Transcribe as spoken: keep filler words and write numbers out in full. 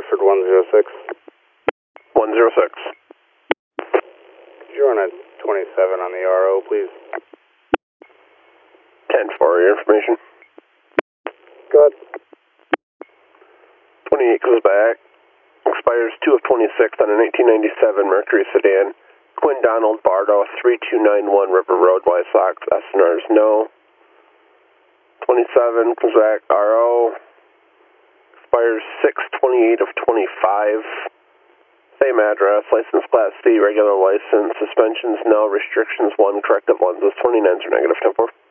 Bradford one zero six. one zero six. Could you run a twenty-seven on the R O, please? ten four, your information. Go ahead. twenty-eight comes back. Expires two of twenty-six on a nineteen ninety-seven Mercury sedan. Quinn Donald Bardo, three two nine one River Road, White Sox. S N R is no. twenty-seven comes back. R O. Expires six twenty-eight of twenty-five. Same address. License Class C. Regular license. Suspensions no. Restrictions one. Corrective lenses. twenty-nines are negative. ten four.